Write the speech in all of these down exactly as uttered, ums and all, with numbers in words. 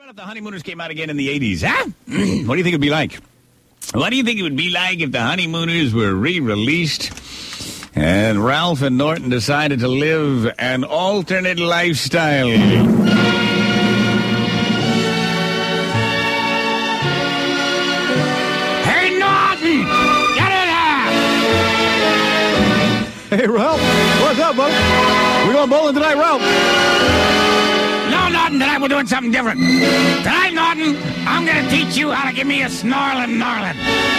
What if the Honeymooners came out again in the eighties, huh? What do you think it'd be like? What do you think it would be like if the Honeymooners were re-released and Ralph and Norton decided to live an alternate lifestyle? Hey, Norton! Get in here! Hey, Ralph. What's up, buddy? We going bowling tonight, Ralph? No, Norton, tonight we're doing something different. Tonight, Norton, I'm going to teach you how to give me a snarlin' gnarlin'.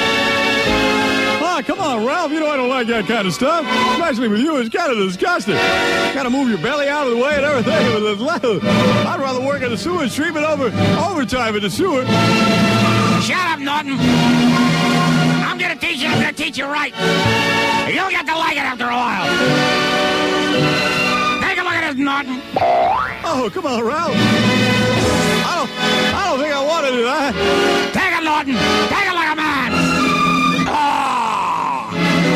Ah, come on, Ralph. You know I don't like that kind of stuff. Especially with you. It's kind of disgusting. Got to move your belly out of the way and everything. I'd rather work in the sewage treatment over overtime in the sewer. Shut up, Norton. I'm going to teach you. I'm going to teach you right. You'll get to like it after a while. Take a look at this, Norton. Oh, come on, Ralph. I don't, I don't think I want to do that. Take it, Norton. Take it like a man. Oh.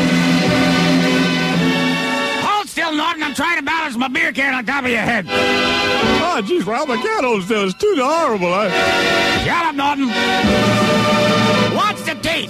Hold still, Norton. I'm trying to balance my beer can on top of your head. Oh, jeez, Ralph, I can't hold still. It's too horrible. I... Shut up, Norton. Watch the teeth.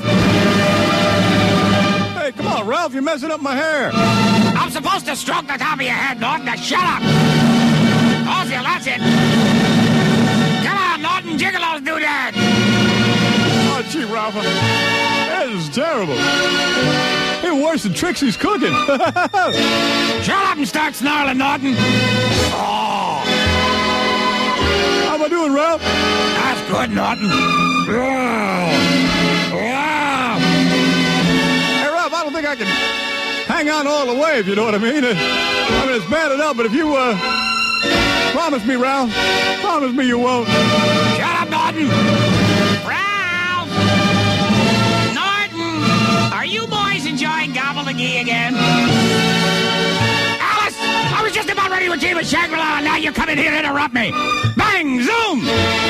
Hey, come on, Ralph. You're messing up my hair. I'm supposed to stroke the top of your head, Norton. Now shut up. Oh, still, that's it. Come on, Norton. Jiggle those doodads. Oh, gee, Ralph. This is terrible. It's worse than Trixie's cooking. Shut up and start snarling, Norton. Oh. How am I doing, Ralph? That's good, Norton. Oh. Oh. Hey, Ralph, I don't think I can hang on all the way, if you know what I mean. I mean, it's bad enough, but if you, uh, promise me, Ralph, promise me you won't. Shut up, Norton. Ralph! Norton! Are you boys enjoying gobbledygee again? Alice! I was just about ready to achieve a Shangri-La, and now you come in here to interrupt me. Bang! Zoom!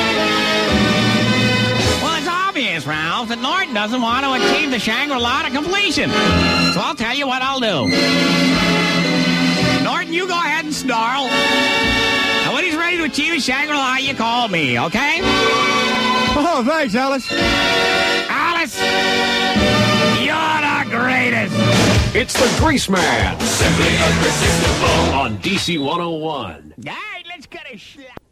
Well, it's obvious, Ralph, that Norton doesn't want to achieve the Shangri-La to completion. So I'll tell you what I'll do. Norton, you go ahead and snarl. And when he's ready to achieve his Shangri-La, you call me, okay? Oh, thanks, Alice. Alice, you're the greatest. It's the Grease Man. Simply irresistible. On D C one oh one. All right, let's cut a slap.